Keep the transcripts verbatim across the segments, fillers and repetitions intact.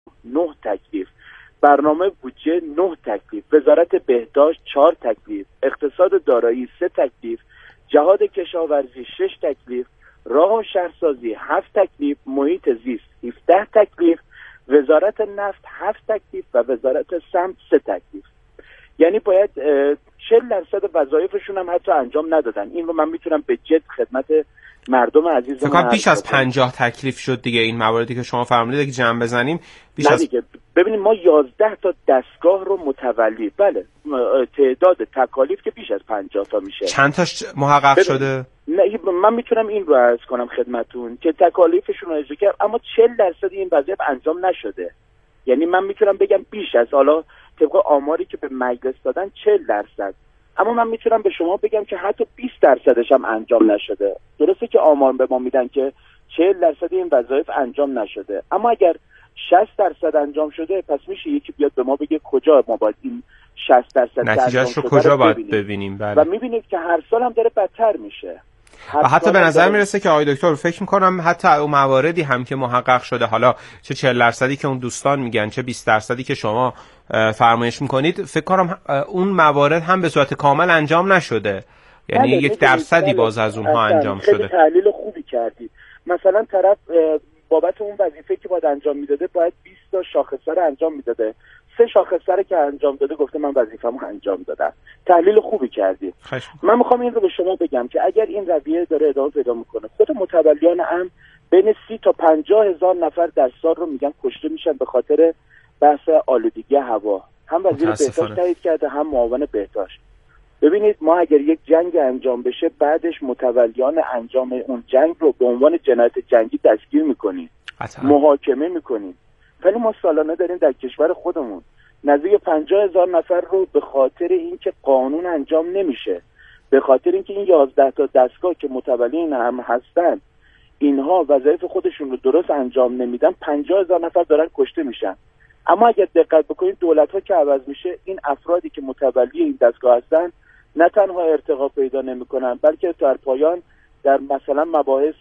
نه تکلیف، برنامه بودجه نه تکلیف، وزارت بهداشت چهار تکلیف، اقتصاد دارایی سه تکلیف، جهاد کشاورزی شش تکلیف، راه و شهرسازی هفت تکلیف، محیط زیست هفده تکلیف، وزارت نفت هفت تکلیف و وزارت سمت سه تکلیف. یعنی باید چهل درصد وظایفشون هم حتی انجام ندادن. این رو من میتونم به جد خدمت مردم عزیزمون فکر کنم بیش از پنجاه تکلیف شد دیگه. این مواردی که شما فرمودید اگه جمع بزنیم بیش نه از دیگه. ببینید ما یازده تا دستگاه رو متولی، بله تعداد تکالیف که بیش از پنجاه تا میشه. چند تاش محقق شده؟ نه من میتونم این رو عرض کنم خدمتون که تکالیفشون رو اجرا کرد اما چهل درصد این وظایف انجام نشده. یعنی من میتونم بگم بیش از، حالا طبق آماری که به مجلس دادن چهل درصد، اما من میتونم به شما بگم که حتی بیست درصدش هم انجام نشده. درسته که آمار به ما میدن که چهل درصد این وظایف انجام نشده، اما اگر شصت درصد انجام شده پس میشه یکی بیاد به ما بگه کجا ما باید این شصت درصد نتیجهش رو کجا باید ببینیم, ببینیم. بله. و میبینید که هر سال هم داره بدتر میشه. و حتی به نظر میرسه که آقای دکتر فکر میکنم حتی اون مواردی هم که محقق شده، حالا چه چهل درصدی که اون دوستان میگن چه بیست درصدی که شما فرمایش میکنید، فکر کنم اون موارد هم به صورت کامل انجام نشده. یعنی بله، یک درصدی باز از اونها انجام خیلی شده. تحلیل خوبی کردید. مثلا طرف بابت اون وظیفه که باید انجام میداده باید بیست تا شاخصه رو انجام میداده، سه شاخصه رو که انجام داده گفته من وظیفه‌مو انجام دادم. تحلیل خوبی کردید. من میخوام این رو به شما بگم که اگر این رویه داره ادامه پیدا میکنه، خود متولیان امر بین سی تا پنجاه هزار نفر در سال رو میگن کشته میشن به خاطر بحث آلودگی هوا. هم وزیر بهداشت تایید کرده هم معاون بهداشت. ببینید ما اگر یک جنگ انجام بشه بعدش متولیان انجام اون جنگ رو به عنوان جنایت جنگی دستگیر میکنیم، محاکمه میکنیم. ولی ما سالانه داریم در کشور خودمون نزدیک پنجاه هزار نفر رو به خاطر اینکه قانون انجام نمیشه، به خاطر اینکه این یازده تا دستگاه که متولی این هم هستن اینها وظایف خودشون رو درست انجام نمیدن، پنجاه هزار نفر دارن کشته میشن. اما اگر دقت بکنید دولت ها که عوض میشه این افرادی که متولی این دستگاه هستن نه تنها ارتقا پیدا نمیکنن بلکه در پایان در مثلا مباحث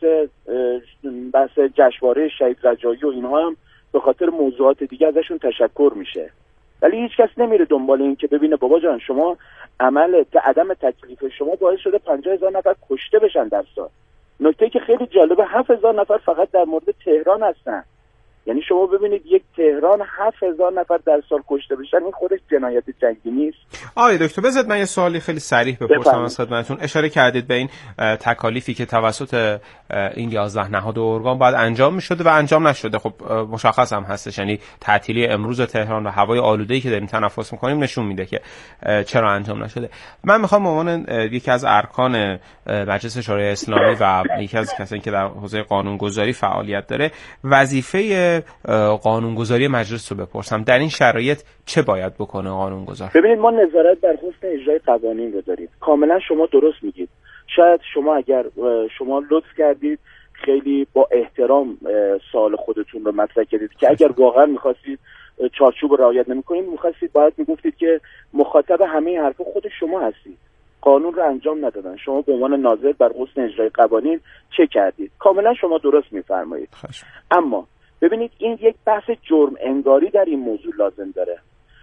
بحث جشنواره شهید رجایی و اینها هم به خاطر موضوعات دیگه ازشون تشکر میشه. ولی هیچ کس نمیره دنبال این که ببینه بابا جان شما عمل عدم تکلیف شما باعث شده پنجاه هزار نفر کشته بشن در سال. نکته که خیلی جالبه هفت هزار نفر فقط در مورد تهران هستن. یعنی شما ببینید یک تهران هفت هزار نفر در سال کشته بشن، این خودش جنایت جنگی نیست؟ آقای دکتر بذارید من یه سوالی خیلی صریح بپرسم از خدمتتون. اشاره کردید به این تکالیفی که توسط این یازده نهاد و ارگان باید انجام می‌شده و انجام نشده. خب مشخص هم هستش، یعنی تعطیلی امروز تهران و هوای آلوده‌ای که داریم تنفس می‌کنیم نشون میده که چرا انجام نشده. من می‌خوام به عنوان یکی از ارکان مجلس شورای اسلامی و یکی از کسانی که در حوزه قانونگذاری فعالیت داره وظیفه قانونگذاری مجلس رو بپرسم. در این شرایط چه باید بکنه قانونگذار؟ ببینید ما نظارت بر حسن اجرای قوانین رو داریم. کاملا شما درست میگید. شاید شما اگر شما لطف کردید خیلی با احترام سوال خودتون رو مطرح کردید که اگر واقعا می‌خواستید چارچوب رعایت نمی‌کنید می‌خواستید باید میگفتید که مخاطب همه این حرفا خود شما هستید. قانون رو انجام ندادن. شما به عنوان ناظر بر حسن اجرای قوانین چه کردید؟ کاملا شما درست می‌فرمایید. اما ببینید این یک بحث جرم انگاری در این موضوع لازم داره.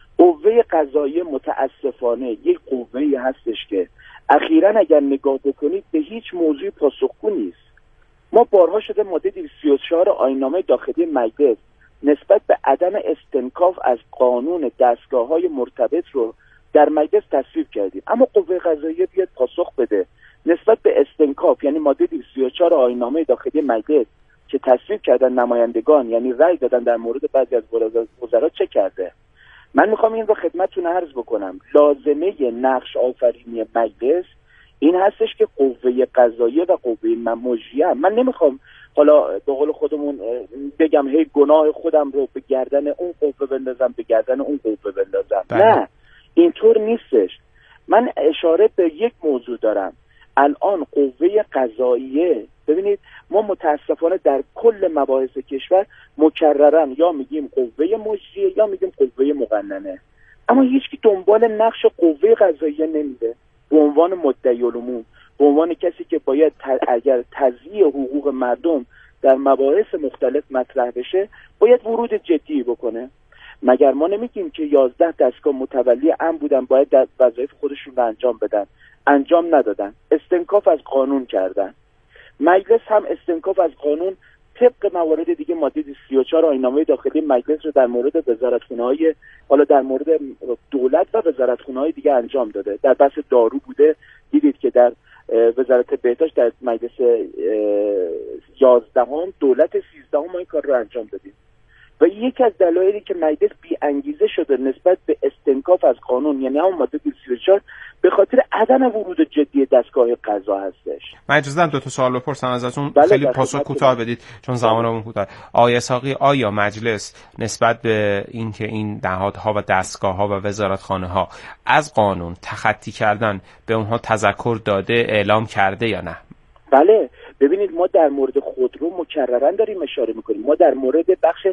قوه قضاییه متاسفانه یک قوه‌ای هستش که اخیراً اگر نگاه بکنید به هیچ موضوعی پاسخگو نیست. ما بارها شده ماده دویست و سی و چهار آیین‌نامه داخلی مجلس نسبت به عدم استنکاف از قانون دستگاه‌های مرتبط رو در مجلس تصویب کردیم، اما قوه قضاییه بیاد پاسخ بده نسبت به استنکاف، یعنی ماده دویست و سی و چهار آیین‌نامه داخلی مجلس که تصویب کردن نمایندگان، یعنی رأی دادن در مورد بعضی از وزرا چه کرده. من میخوام این رو خدمتتون عرض بکنم. لازمه نقش آفرینی مجلس این هستش که قوه قضاییه و قوه مجریه، من نمیخوام حالا به قول خودمون بگم هی گناه خودم رو به گردن اون قوه بندازم به گردن اون قوه بندازم. نه اینطور نیستش. من اشاره به یک موضوع دارم. الان قوه قضاییه، ببینید ما متاسفانه در کل مباحث کشور مکررن یا میگیم قوه مجریه یا میگیم قوه مقننه، اما هیچکی دنبال نقش قوه قضاییه نمیده به عنوان مدعی العموم، به عنوان کسی که باید اگر تضییع حقوق مردم در مباحث مختلف مطرح بشه باید ورود جدی بکنه. مگر ما نمیگیم که یازده دستگاه متولی امر بودن باید در وظایف خودشون رو انجام بدن، انجام ندادن، استنکاف از قانون کردن. مجلس هم استنکاف از قانون طبق موارد دیگه ماده سی و چهار آیین‌نامه داخلی مجلس رو در مورد وزارتخونه‌های حالا در مورد دولت و وزارتخونه‌های دیگه انجام داده. در بحث دارو بوده، دیدید که در وزارت بهداشت در مجلس یازدهم، دولت سیزدهم ما این کار رو انجام دادیم. و یکی از دلایلی که مجلس بی انگیزه شده نسبت به استنکاف از قانون، یعنی همون ماده سی و چهار، به خاطر عدم ورود جدی دستگاه قضا هستش. من اجازه دارم دو تا سوال بپرسم ازتون. بله، خیلی پاسخ کوتاه بدید چون زمانمون کوتاه. آقای اسحاقی، آیا مجلس نسبت به اینکه این نهادها و دستگاه‌ها و وزارتخانه‌ها از قانون تخطی کردن به اونها تذکر داده، اعلام کرده یا نه؟ بله، ببینید ما در مورد خودرو مکررن داریم اشاره میکنیم، ما در مورد بخش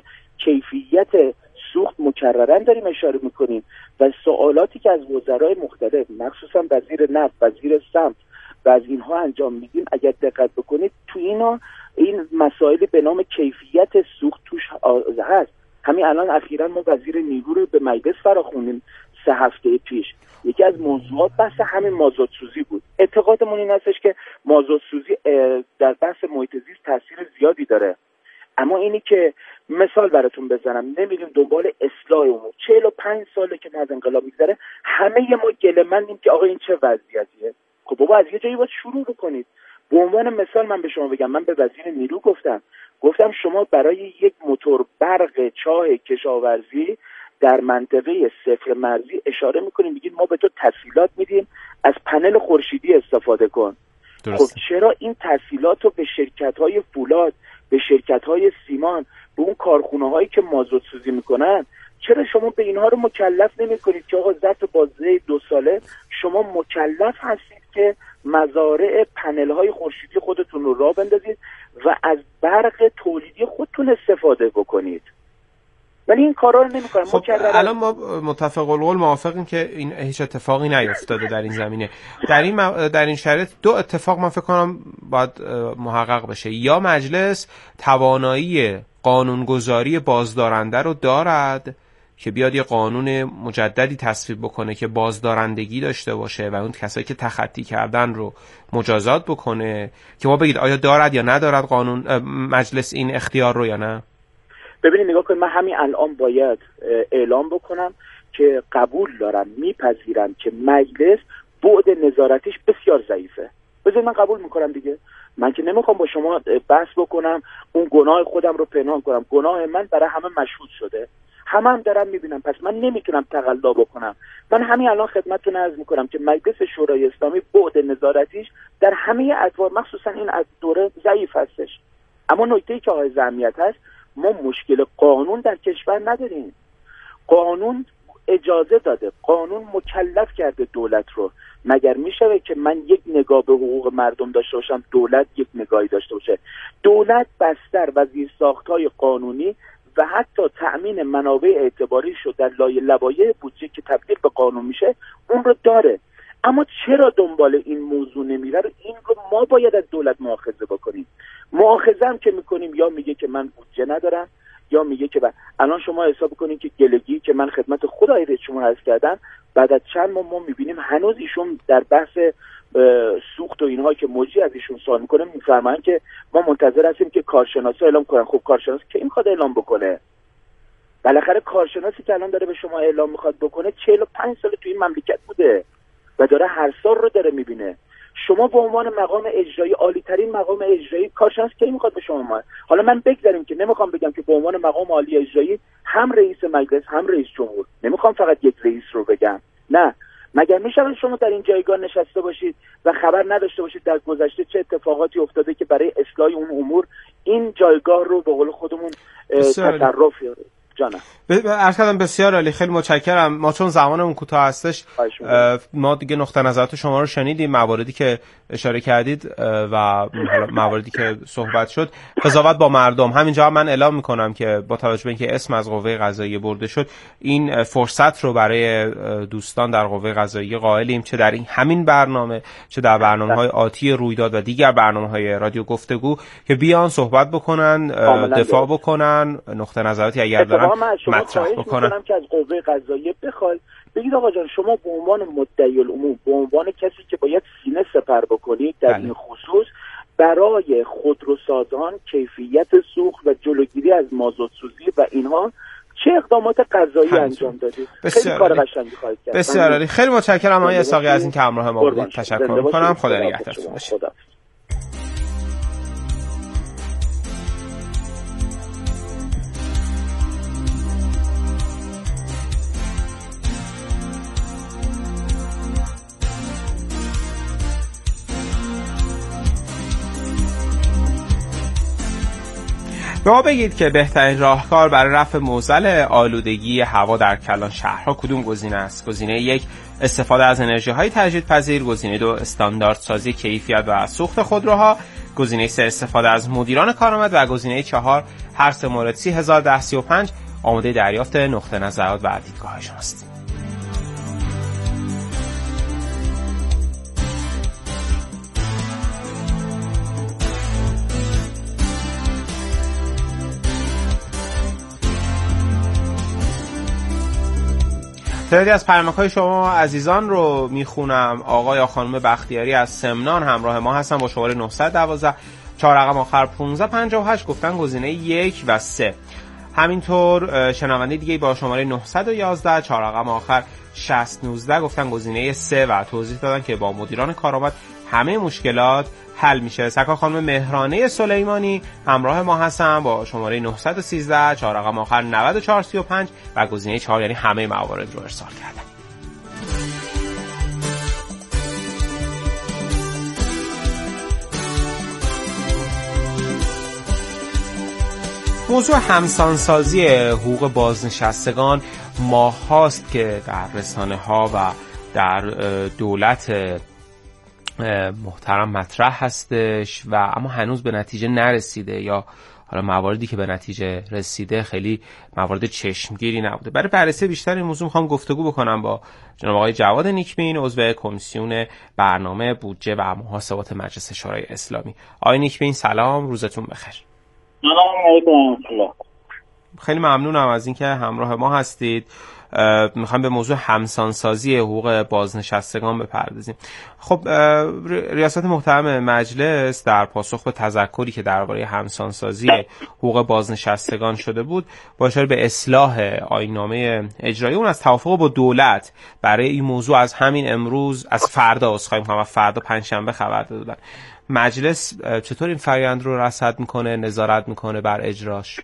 کیفیت سوخت مکررن داریم اشاره میکنیم و سوالاتی که از وزرای مختلف مخصوصا وزیر نفت، وزیر سمت و از اینها انجام میدیم، اگر دقت بکنید تو اینا این مسائلی به نام کیفیت سوخت توش هست. همین الان اخیراً ما وزیر نیرو رو به مجلس فراخوندیم سه هفته پیش. یکی از موضوعات بحث همین مازوت سوزی بود. اعتقادمون این هستش که مازوت سوزی در بحث محیط زیست تاثیر زیادی داره، اما اینی که مثال براتون بزنم، نمیریم دنبال اصلاح امور. چهل و پنج ساله که از انقلاب میگذره، همه ما گله‌مندیم که آقا این چه وضعیتیه. خب بابا از یه جایی باید شروع بکنید. به عنوان مثال من به شما بگم، من به وزیر نیرو گفتم گفتم شما برای یک موتور برق چاه کشاورزی در منطقه صفر مرزی اشاره میکنیم، میگید ما به تو تسهیلات میدیم، از پنل خورشیدی استفاده کن. درسته. خب چرا این تسهیلات رو به شرکت‌های فولاد، به شرکت‌های سیمان، به اون کارخونه‌هایی که مازوت سوزی میکنن، چرا شما به اینها رو مکلف نمی‌کنید که آقا ظرف بازه دو ساله شما مکلف هستید که مزارع پنل‌های خورشیدی خودتون رو راه بندازید و از برق تولیدی خودتون استفاده بکنید؟ ولی این کارا رو نمی‌کنن. خب الان ما متفق القول موافقیم که این هیچ اتفاقی نیفتاده در این زمینه. در این م... در این شرایط دو اتفاق من فکر کنم باید محقق بشه. یا مجلس توانایی قانونگذاری بازدارنده رو دارد که بیاد یه قانون مجددی تصویب بکنه که بازدارندگی داشته باشه و اون کسایی که تخطی کردن رو مجازات بکنه، که ما بگید آیا دارد یا ندارد قانون مجلس این اختیار رو یا نه. ببینید نگاه کنید، من همین الان باید اعلام بکنم که قبول دارم، میپذیرم که مجلس بعد نظارتیش بسیار ضعیفه. بذارید من قبول میکنم دیگه. من که نمیخوام با شما بحث بکنم اون گناه خودم رو پنهان کنم. گناه من برای همه مشهود شده، همه هم دارم میبینم، پس من نمیتونم تقلا بکنم. من همین الان خدمتتون عرض میکنم که مجلس شورای اسلامی بعد نظارتیش در همه ادوار مخصوصا این دوره ضعیف هستش. اما نکته‌ای که حائز اهمیت هست، ما مشکل قانون در کشور نداریم. قانون اجازه داده، قانون مکلف کرده دولت رو. مگر میشه که من یک نگاه به حقوق مردم داشته باشم، دولت یک نگاهی داشته باشه؟ دولت بستر و زیرساخت‌های قانونی و حتی تأمین منابع اعتباری شد در لایه لوایح بودجه که تبدیل به قانون میشه، اون رو داره. اما چرا دنبال این موضوع نمیره؟ این رو ما باید از دولت مؤاخذه بکنیم. مؤاخذه هم که میکنیم، یا میگه که من بودجه ندارم، یا میگه که بعد الان شما حساب کنین که گلگی که من خدمت خدای رئیس جمهور عرض کردم، بعد از چند ماه ما میبینیم هنوز ایشون در بحث سوخت و اینها که موجی از ایشون سوال میکنه میفرمایند که ما منتظر هستیم که کارشناسا اعلام کنن. خب کارشناس کی میخواد اعلام بکنه؟ بالاخره کارشناسی که الان داره به شما اعلام میخواد بکنه چهل و پنج سال تو این مملکت بوده و داره هر سال رو داره میبینه. شما به عنوان مقام اجرایی، عالی ترین مقام اجرایی، کارشناس کی میخواد به شما ما؟ حالا من بگذاریم که نمیخوام بگم که به عنوان مقام عالی اجرایی هم رئیس مجلس هم رئیس جمهور، نمیخوام فقط یک رئیس رو بگم، نه. مگر میشه شما در این جایگاه نشسته باشید و خبر نداشته باشید در گذشته چه اتفاقاتی افتاده که برای اصلاح اون امور این جایگاه رو به قول خودمون تصرف یاره؟ جانم. عرض کردم بسیار عالی، خیلی متشکرم. ما چون زمانمون کوتاه هستش ما دیگه نقطه نظرات شما رو شنیدیم، مواردی که اشاره کردید و مواردی که صحبت شد. قضاوت با مردم، همینجا هم من اعلام میکنم که با توجه به اینکه اسم از قوه قضاییه برده شد، این فرصت رو برای دوستان در قوه قضاییه قائلیم، چه در این همین برنامه چه در برنامه‌های آتی رویداد و دیگر برنامه‌های رادیو گفتگو، که بیان صحبت بکنن، دفاع بکنن، نقطه نظراتی اگر دارن مطرح بکنن. من که از قوه قضاییه بخواد بگید آقا جان شما به عنوان مدعی العموم، به عنوان کسی که باید سینه سپر بکنید در این خصوص برای خودروسازان کیفیت سوخت و جلوگیری از مازوت سوزی و اینها چه اقدامات قضایی انجام دادید؟ خیلی کار قشنگی خواهید کرد. بسیار عالی، خیلی متشکرم آقای اسحاقی از این که همراه ما بودید. تشکر می‌کنم. خدا نگهدارتون باشه. به ما بگید که بهترین راهکار برای رفع معضل آلودگی هوا در کلان شهرها کدوم گزینه است؟ گزینه یک، استفاده از انرژی‌های تجدیدپذیر. گزینه دو، استانداردسازی کیفیت و سوخت خودروها. گزینه سه، استفاده از مدیران کارآمد. و گزینه چهار، هر سه مورد سی هزار ده سی و پنج. آماده دریافت نقطه نظرات و دیدگاه‌های شماست. تعدادی از پیامک‌های شما عزیزان رو میخونم. آقای یا خانم بختیاری از سمنان همراه ما هستن با شماره نه یک دو چهار رقم آخر پانزده پنجاه و هشت، گفتن گزینه یک و سه. همینطور شنونده دیگه با شماره نه یک یک چهار رقم آخر شصت نوزده گفتن گزینه سه و توضیح دادن که با مدیران کارآمد همه مشکلات حل میشه. سکا خانم مهرانه سلیمانی همراه ما هستن با شماره نه یک سه چهار رقم آخر نود و چهار سی و پنج و گزینه چهار، یعنی همه موارد رو ارسال کردن. موضوع همسانسازی حقوق بازنشستگان ماه هاست که در رسانه ها و در دولت محترم مطرح هستش و اما هنوز به نتیجه نرسیده، یا حالا مواردی که به نتیجه رسیده خیلی موارد چشمگیری نبوده. برای بررسی بیشتر این موضوع میخوام گفتگو بکنم با جناب آقای جواد نیکبین، عضو کمیسیون برنامه بودجه و محاسبات مجلس شورای اسلامی. آقای نیکبین سلام، روزتون بخیر. سلام علیکم. خیلی ممنونم از اینکه همراه ما هستید. میخوام به موضوع همسانسازی حقوق بازنشستگان بپردازیم. خب ریاست محترم مجلس در پاسخ به تذکری که درباره همسانسازی حقوق بازنشستگان شده بود با اشاره به اصلاح آیین‌نامه اجرایی اون از توافق با دولت برای این موضوع از همین امروز از فردا عذرخواهی می‌کنم از فردا پنجشنبه خبر دادن. مجلس چطور این فرآیند رو رصد میکنه، نظارت میکنه بر اجراش؟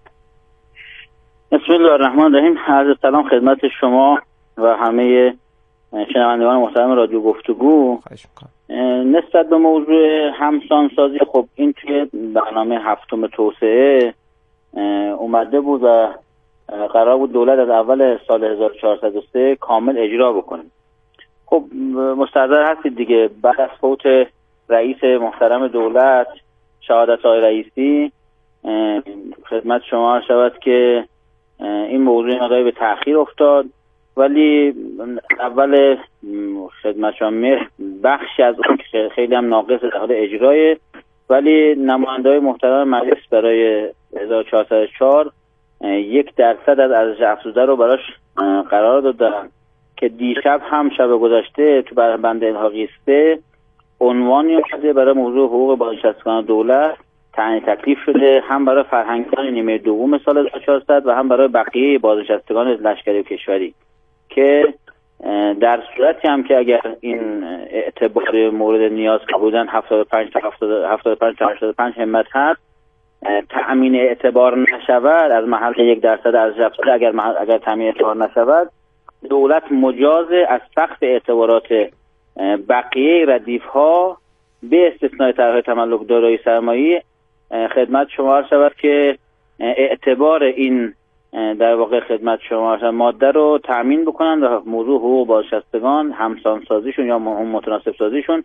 بسم الله الرحمن الرحیم. عرض سلام خدمت شما و همه شنوندگان محترم رادیو گفتگو. نسبت به موضوع همسانسازی، خب این توی برنامه هفتم توسعه اومده بود و قرار بود دولت از اول سال هزار و چهارصد و سه کامل اجرا بکنه. خب مستحضر هستید دیگه، بعد از فوت رئیس محترم دولت شهادت آقای رئیسی خدمت شما شود که این موضوع مقداری به تأخیر افتاد، ولی اول خدمت شما مهر بخشی از اون که خیلی هم ناقص در حال اجرای، ولی نماینده‌های محترم مجلس برای هزار و چهارصد و چهار یک درصد از ارزش افزوده رو براش قرار دادن که دیشب هم شب گذشته تو بند الحاقی سه عنوانی اومده برای موضوع حقوق بازنشستگان دولت تعیین تکلیف شده، هم برای فرهنگستان نیمه دوم سال هزار و چهارصد و هم برای بقیه بازنشستگان لشکری و کشوری، که در صورتی هم که اگر این اعتبار مورد نیاز که بودن هفتاد و پنج تا هفتاد و پنج تا هشتاد و پنج همت هست، تأمین اعتبار نشود از محل یک درصد ارزش افزوده، اگر اگر تأمین اعتبار نشود دولت مجاز از سقف اعتبارات بقیه ردیف ها به استثنای طرح تملک دارایی سرمایه‌ای خدمت شما عرض شود که اعتبار این در واقع خدمت شما ماده رو تأمین بکنن و موضوع حقوق بازنشستگان همسان سازیشون یا متناسب سازیشون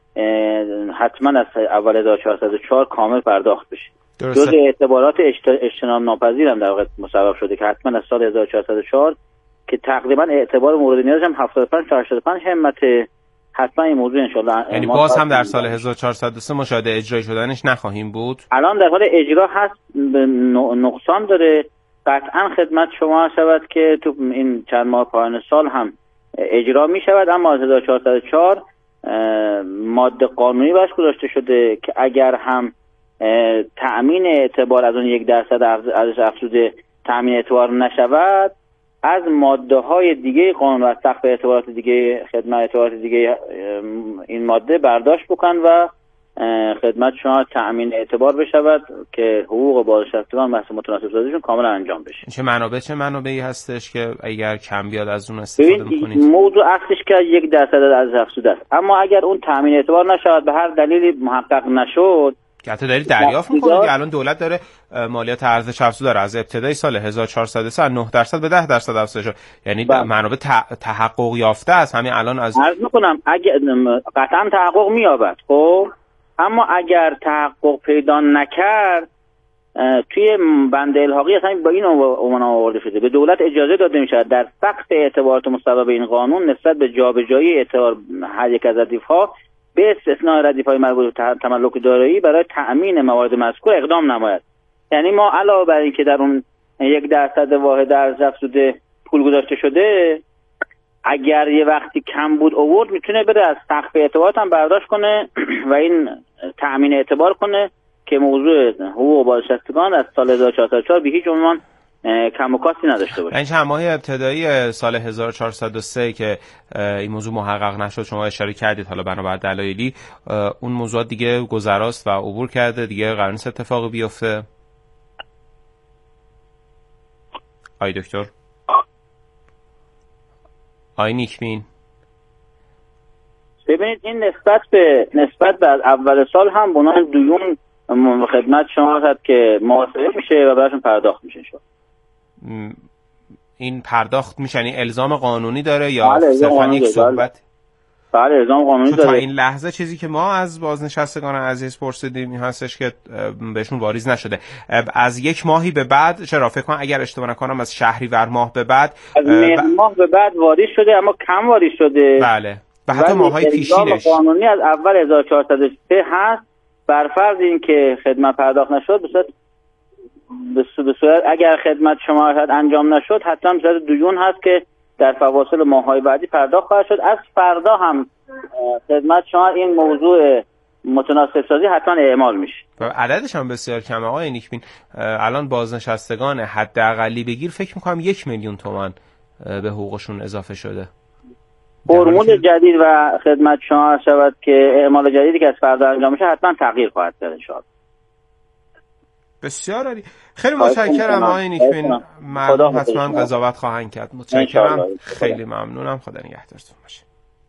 حتما از اول هزار و چهارصد و چهار کامل پرداخت بشه. جز اعتبارات اجتناب ناپذیر هم در واقع مسبب شده که حتما از سال هزار و چهارصد و چهار که تقریبا اعتبار مورد نیاز هم هفتاد و پنج تا هشتاد و پنج همت، حتما این موضوع ان شاءالله یعنی باز هم در سال هزار و چهارصد و سه مشاهده اجرایی شدنش نخواهیم بود. الان در حال اجرا هست، نقصان داره. قطعا خدمت شما شود که تو این چند ماه پایان سال هم اجرا می شود، اما از هزار و چهارصد و چهار ماده قانونی باش گذاشته شده که اگر هم تأمین اعتبار از اون یک درصد ارزش افزوده تأمین اعتبار نشود، از ماده های دیگه قانون و سقف اعتبارات دیگه خدمت اعتبارات دیگه این ماده برداشت بکن و خدمت شما تأمین اعتبار بشود که حقوق بازنشستگان مثل متناسب سازیشون کاملا انجام بشه. چه منابع چه منابعی هستش که اگر کم بیاد از اون استفاده میکنید؟ موضوع اصلش که یک درصد از افزوده است، اما اگر اون تأمین اعتبار نشود به هر دلیلی محقق نشد که حتی دارید دریافت میکنید که الان دولت داره مالیات ارزش افزوده داره از ابتدای سال هزار و چهارصد و سه نه درصد به ده درصد افزایش شد، یعنی منابع تحقق یافته است همین الان. از عرض میکنم اگه قطعا تحقق مییابد، خب اما اگر تحقق پیدا نکرد توی بند الحاقی اصلا با این عنوان آورده شده به دولت اجازه داده میشود در سقف اعتبارات مسبب این قانون نسبت به جابجایی اعتبار هر یک از ردیف‌ها به استثناء ردیف‌های مربوط به تملک دارایی برای تأمین موارد مذکور اقدام نماید. یعنی ما علاوه بر این که در اون یک درصد واحد ارزش افزوده پول گذاشته شده، اگر یه وقتی کم بود آورد میتونه بره از سقف اعتبارات هم برداشت کنه و این تأمین اعتبار کنه که موضوع حقوق بازنشستگان از سال هزار و چهارصد و چهار به هیچ عنوان کم و کاستی نداشته باشه. این چند ماه ابتدایی سال هزار و چهارصد و سه که این موضوع محقق نشد شما اشاره کردید، حالا بنابر دلایلی اون موضوع دیگه گذراست و عبور کرده، دیگه قرار نیست اتفاقی بیفته. آی دکتر آی نیکبین، ببینید این نسبت به نسبت به اول سال هم بنای دیون خدمت شما هست که محاسبه میشه و براشون پرداخت میشه. شد این پرداخت میشه یعنی الزام قانونی داره یا صرفا یک صحبت؟ بله الزام قانونی داره. تا این لحظه چیزی که ما از بازنشستگان عزیز پرسیدیم این هستش که بهشون واریز نشده. از یک ماهی به بعد، چرا فکر کنم اگر اشتباه نکنم از شهریور ماه به بعد، از مهر ماه به بعد واریز شده اما کم واریز شده. بله و حتی ماهای پیشینش قانونی از اول هزار و چهارصد و سه هست. بر فرض این که خدمت پرداخت نشد به صورت به صورت اگر خدمت شما انجام نشد حتما به صورت دیون هست که در فواصل ماه‌های بعدی پرداخت خواهد شد. از فردا هم خدمت شما این موضوع متناسب سازی حتما اعمال میشه و عددش هم بسیار کمه. آقای نیکبین الان بازنشستگان حداقلی بگیر فکر میکنم یک میلیون تومان به حقوقشون اضافه شده. فرمول جدید و خدمت شما شود که اعمال جدیدی که از فردا انجام میشه حتما تغییر خواهد کرد ان شاء الله. بسیار عالی، خیلی متشکرم آقای نیکبین، مردم حتما قضاوت خواهند کرد. متشکرم، خیلی ممنونم، خدا نگهدارتون باشه.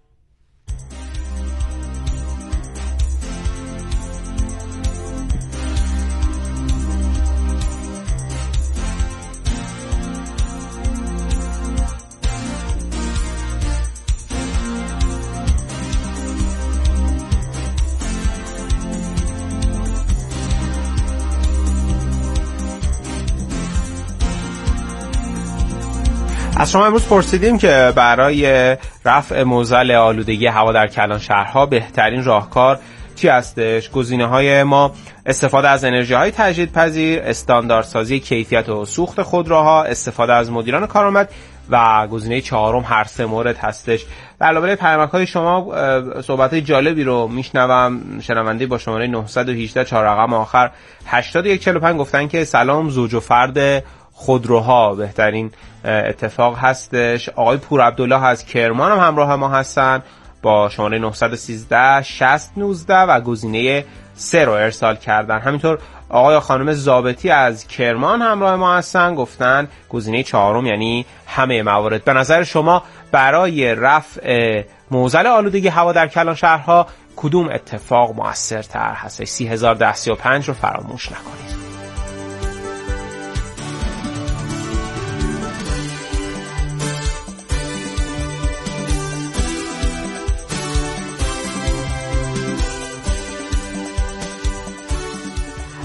از شما امروز پرسیدیم که برای رفع معضل آلودگی هوا در کلان شهرها بهترین راهکار چی هستش؟ گزینه‌های ما استفاده از انرژی‌های تجدیدپذیر، استانداردسازی کیفیت و سوخت خودروها، استفاده از مدیران کارآمد و گزینه چهارم هر سه مورد هستش. به علاوه پیامک‌های شما صحبت‌های جالبی رو میشنوم. شنونده با شماره نه یک هشت چهار رقم آخر هشتاد و یک چهل و پنج گفتن که سلام، زوج و فرد خودروها بهترین اتفاق هستش. آقای پور عبدالله از کرمان هم همراه ما هستن با شماره نه یک سه شصت نوزده و گزینه سه رو ارسال کردن. همینطور آقای و خانم ضابطی از کرمان همراه ما هستن، گفتن گزینه چهارم یعنی همه موارد. به نظر شما برای رفع معضل آلودگی هوا در کلان شهرها کدوم اتفاق مؤثرتر هست؟ سی هزار ده سی و پنج رو فراموش نکنید.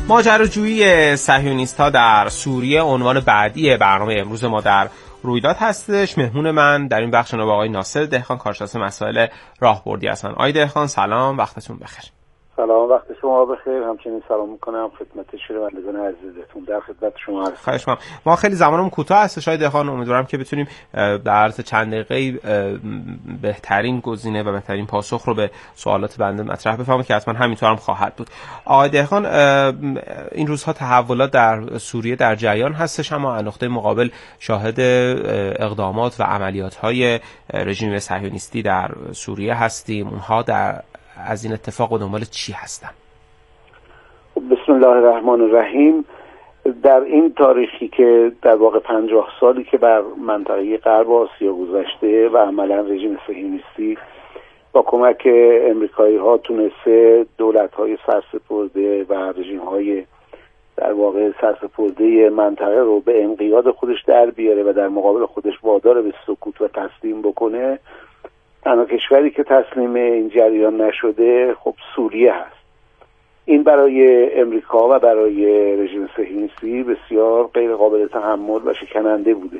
ماجراجویی صهیونیست‌ها در سوریه عنوان بعدی برنامه امروز ما در رویداد هستش. مهمون من در این بخش جناب آقای ناصر دهقان، کارشناس مسائل راهبردی هستن. آقای دهقان سلام، وقتتون بخیر. سلام، وقت شما بخیر. همچنین سلام میکنم خدمت شنوندگان عزیزتون. در خدمت شما هستم. خواهش می‌کنم. ما خیلی زمانمون کوتاه هستش آقای دهقان، امیدوارم که بتونیم در عرض چند دقیقه بهترین گزینه و بهترین پاسخ رو به سوالات بنده مطرح بفرمایید که حتما همینطور هم خواهد بود. آقای دهقان، این روزها تحولات در سوریه در جریان هستش، اما از نقطه مقابل شاهد اقدامات و عملیات‌های رژیم صهیونیستی در سوریه هستیم. اونها در از این اتفاق و دنبال چی هستن؟ بسم الله الرحمن الرحیم. در این تاریخی که در واقع پنجاه سالی که بر منطقه غرب آسیا گذشته و عملا رژیم صهیونیستی با کمک امریکایی ها تونسته دولت های سرسپرده و رژیم های در واقع سرسپرده منطقه رو به انقیاد خودش در بیاره و در مقابل خودش وادار به سکوت و تسلیم بکنه، تنها کشوری که تسلیم این جریان نشده خب سوریه هست. این برای امریکا و برای رژیم صهیونیستی بسیار غیر قابل تحمل و شکننده بوده.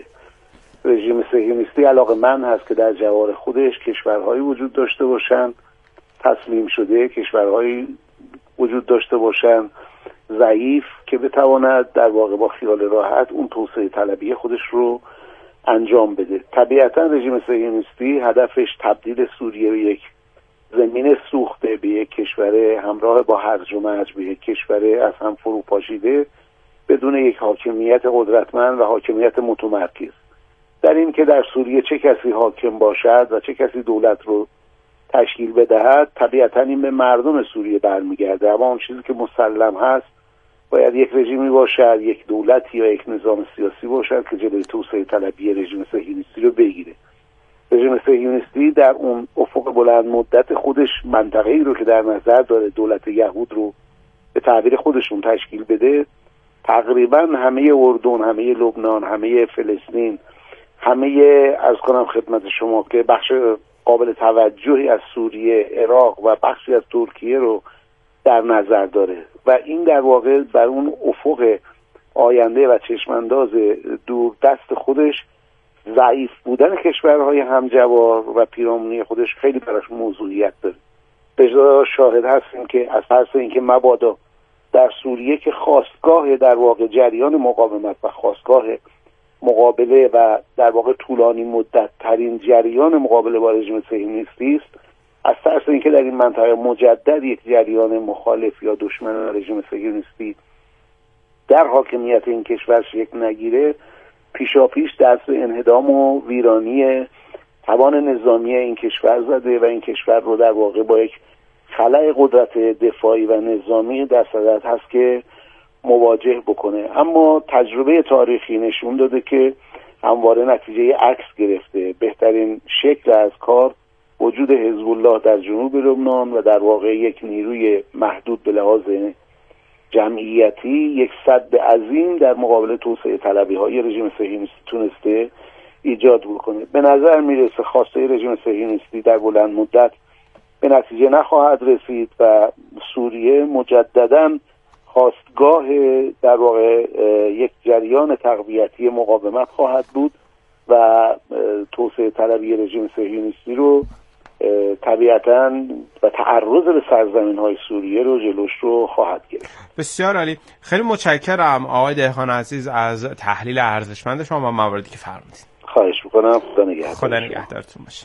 رژیم صهیونیستی علاقه‌مند هست که در جوار خودش کشورهایی وجود داشته باشن تسلیم شده، کشورهایی وجود داشته باشن ضعیف که بتواند در واقع با خیال راحت اون توسعه طلبی خودش رو انجام بده. طبیعتا رژیم صهیونیستی هدفش تبدیل سوریه به یک زمین سوخته، به یک کشور همراه با هرج و مرج، به یک کشور از هم فروپاشیده بدون یک حاکمیت قدرتمند و حاکمیت متمرکز. در این که در سوریه چه کسی حاکم باشد و چه کسی دولت رو تشکیل بدهد، طبیعتا این به مردم سوریه برمیگرده. اما اون چیزی که مسلم هست باید یک رژیمی باشد، یک دولت یا یک نظام سیاسی باشد که جلوی توسعه طلبی رژیم صهیونیستی رو بگیره. رژیم صهیونیستی در اون افق بلند مدت خودش منطقه‌ای رو که در نظر داره دولت یهود رو به تعبیر خودشون تشکیل بده، تقریبا همه اردن، همه لبنان، همه فلسطین، همه از کنم خدمت شما که بخش قابل توجهی از سوریه، عراق و بخشی از ترکیه رو در نظر داره و این در واقع بر اون افق آینده و چشمانداز دور دست خودش ضعیف بودن کشورهای همجوار و پیرامونی خودش خیلی براش موضوعیت داره. بجا شاهد هستیم که از ترس اینکه مبادا در سوریه که خواستگاه در واقع جریان مقاومت و خواستگاه مقابله و در واقع طولانی مدت ترین جریان مقابله با رژیم صهیونیستی است، از ترس اینکه در این منطقه مجدد یک جریان مخالف یا دشمن رژیم صهیونیستی در حاکمیت این کشور شکل نگیره، پیشاپیش دست به انهدام و ویرانی توان نظامی این کشور زده و این کشور رو در واقع با یک خلأ قدرت دفاعی و نظامی در صدد هست که مواجه بکنه. اما تجربه تاریخی نشون داده که همواره نتیجه عکس گرفته. بهترین شکل از کار وجود حزب الله در جنوب لبنان و در واقع یک نیروی محدود به لحاظ جمعیتی، یک سد عظیم در مقابل توسعه طلبی های رژیم صهیونیستی تونسته ایجاد بکنه. به نظر میرسه خواسته رژیم صهیونیستی در بلند مدت به نتیجه نخواهد رسید و سوریه مجدداً خواستگاه در واقع یک جریان تقویتی مقاومت خواهد بود و توسعه طلبی رژیم صهیونیستی رو طبیعتاً و تعرض به سرزمین‌های سوریه رو جلوش رو خواهد گرفت. بسیار عالی. خیلی متشکرم آقای دهقان عزیز از تحلیل ارزشمند شما و مواردی که فرمودید. خواهش می‌کنم. خدا نگهدار. خدا نگهدارتون باشه.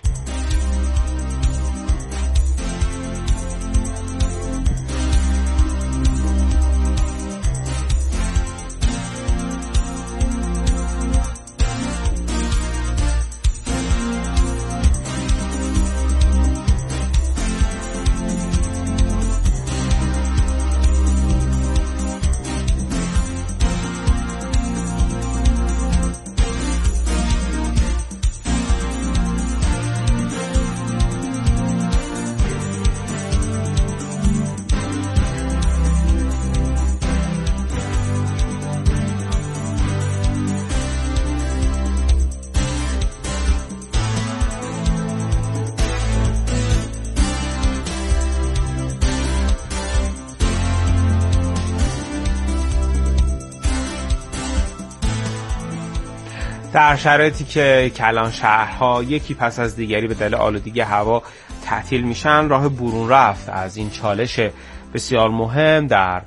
در شرایطی که کلان شهرها یکی پس از دیگری به دلیل آلودگی هوا تعطیل میشن، راه برون رفت از این چالش بسیار مهم در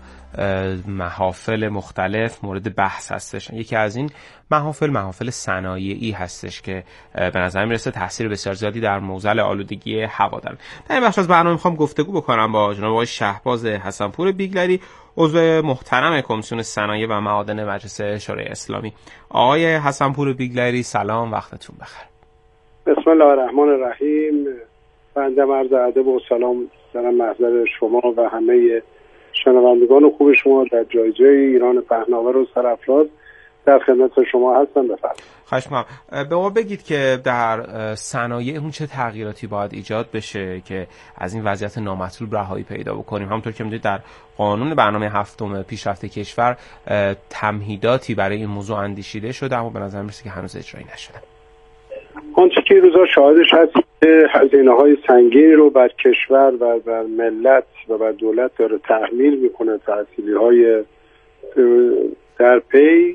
محافل مختلف مورد بحث هستش. یکی از این محافل محافل صنایعی هستش که به نظر میرسه تاثیر بسیار زیادی در معضل آلودگی هوا دارن. در این بخش از برنامه میخوام گفتگو بکنم با جناب آقای شهباز حسنپور بیگلری، عضو محترم کمیسیون صنایع و معادن مجلس شورای اسلامی. آقای حسنپور بیگلری سلام، وقتتون بخیر. بسم الله الرحمن الرحیم. بنده عرض ادب و سلام دارم محضر شما و همه شنوندگان خوب شما در جای جای ایران پهناور و سرافراز در خدمت شما هستم. بفرمایید. خواهش می‌کنم. به ما بگید که در صنایع اون چه تغییراتی باید ایجاد بشه که از این وضعیت نامطلوب رهایی پیدا بکنیم. همونطور که می‌دونید در قانون برنامه هفتم پیشرفت کشور تمهیداتی برای این موضوع اندیشیده شده، اما به نظر می‌رسه که هنوز اجرایی نشده. آنچه که روزا شاهدش هست هزینه‌های سنگینی رو بر کشور و بر ملت و بر دولت داره تحمیل میکنه، تحصیلی‌های در پی.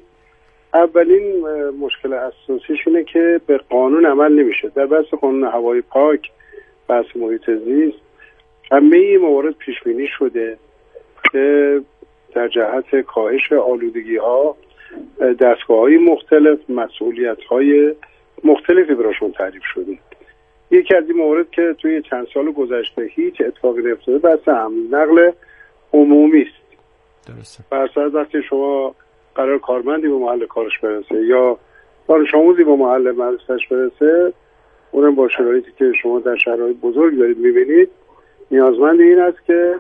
اولین مشکل اساسیش اینه که به قانون عمل نمیشه. در بحث قانون هوای پاک، بحث محیط زیست، همه این موارد پیش بینی شده که در جهت کاهش آلودگی‌ها دستگاه‌های مختلف، مسئولیت‌های مختلفی براشون تعریف شده. یکی از این موارد که توی چند سال گذشته هیچ اتفاقی نیفتاده بحث حمل نقل عمومی است. درسته. بحث وقتی شما قرار کارمندی به محل کارش برسه یا دانش آموزی به محل مدرسه‌اش برسه، اونم با شرایطی که شما در شهرهای بزرگ دارید می‌بینید، نیازمند این است که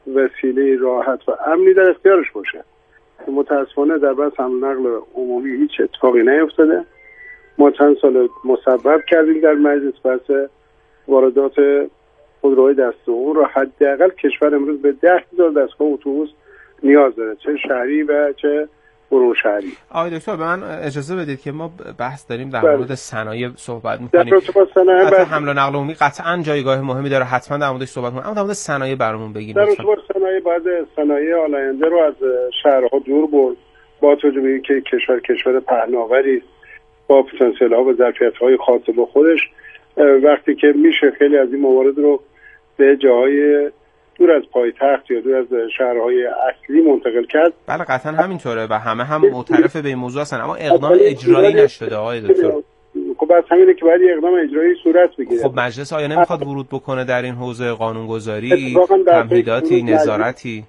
وسیله راحت و امنی در اختیارش باشه. متأسفانه در بحث حمل نقل عمومی هیچ اتفاقی نیفتاده. ما چند سال مسبب کردیم در مجلس بحث واردات خودروهای دست دوم رو. حداقل کشور امروز به ده هزار دستگاه اتوبوس نیاز داره، چه شهری و چه برون شهری. آقای دکتر به من اجازه بدید که ما بحث داریم در بله. مورد صنایع صحبت می‌کنیم. در مورد صنایع حتی حمل و نقل عمومی قطعاً جایگاه مهمی داره، حتما در موردش صحبت کنیم، اما در مورد صنایع برامون بگید. در مورد صنایع بعد صنایع آلاینده رو از شهرها دور برد، با توجه به اینکه کشور کشور پهناوری با پتانسیل ها و ظرفیت های خاص با خودش، وقتی که میشه خیلی از این موارد رو به جاهای دور از پایتخت یا دور از شهرهای اصلی منتقل کرد. بله قطعا همینطوره و همه هم معترف به این موضوع هستن، اما اقدام اجرایی نشده آقای دکتر. خب بس همینه که باید اقدام اجرایی صورت بگیره. خب مجلس آیا نمیخواد ورود بکنه در این حوزه؟ قانونگذاری، تمهیداتی، نظارتی؟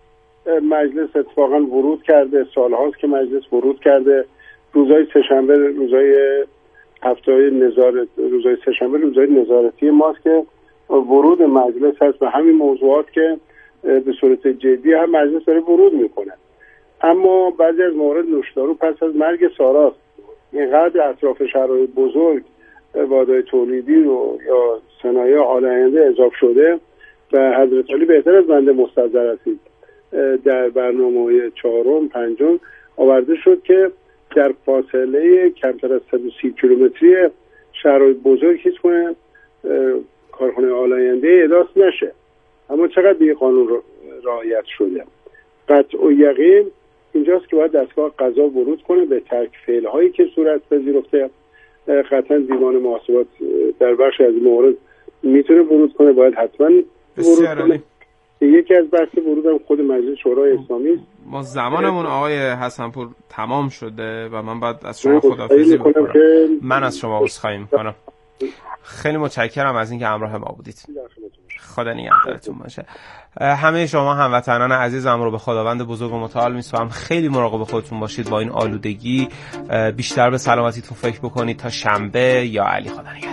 مجلس اتفاقا ورود کرده، سالهاست که مجلس ورود کرده. روزهای سه‌شنبه روزهای هفته‌های نظارت روزهای سه‌شنبه روزهای نظارتی ماست که ورود مجلس هست به همین موضوعات که به صورت جدی هم مجلس داره ورود میکنه. اما بعضی از موارد نوشدارو پس از مرگ ساراست اینقدر اطراف شهرهای بزرگ وادای تولیدی رو یا صنایع آلاینده اضافه شده و حضرت علی بهتر از بنده مستحضر هستید در برنامه چهارم پنجم آورده شد که در فاصله کمتر از صد و سی کیلومتری شهرهای بزرگ هیچ کنه کارخانه آلاینده احداث نشه. اما چقدر به قانون رعایت شده؟ قطع و یقین اینجاست که باید دستگاه قضا ورود کنه به ترک فعل هایی که صورت پذیرفته. قطعا دیوان محاسبات در بخش از موارد میتونه ورود کنه، باید حتما ورود کنه. یکی از بحث ورود هم خود مجلس شورای اسلامی است. ما زمانمون آقای حسنپور تمام شده و من باید از شما خداحافظی بکنم. من از شما عذرخواهی میکنم. خیلی متشکرم از اینکه همراه ما بودید. خدا نگهدارتون باشه. همه شما هموطنان عزیزم رو به خداوند بزرگ و متعال میسپارم. خیلی مراقب خودتون باشید با این آلودگی. بیشتر به سلامتیتون فکر بکنید. تا شنبه یا علی، خدا نگهدار.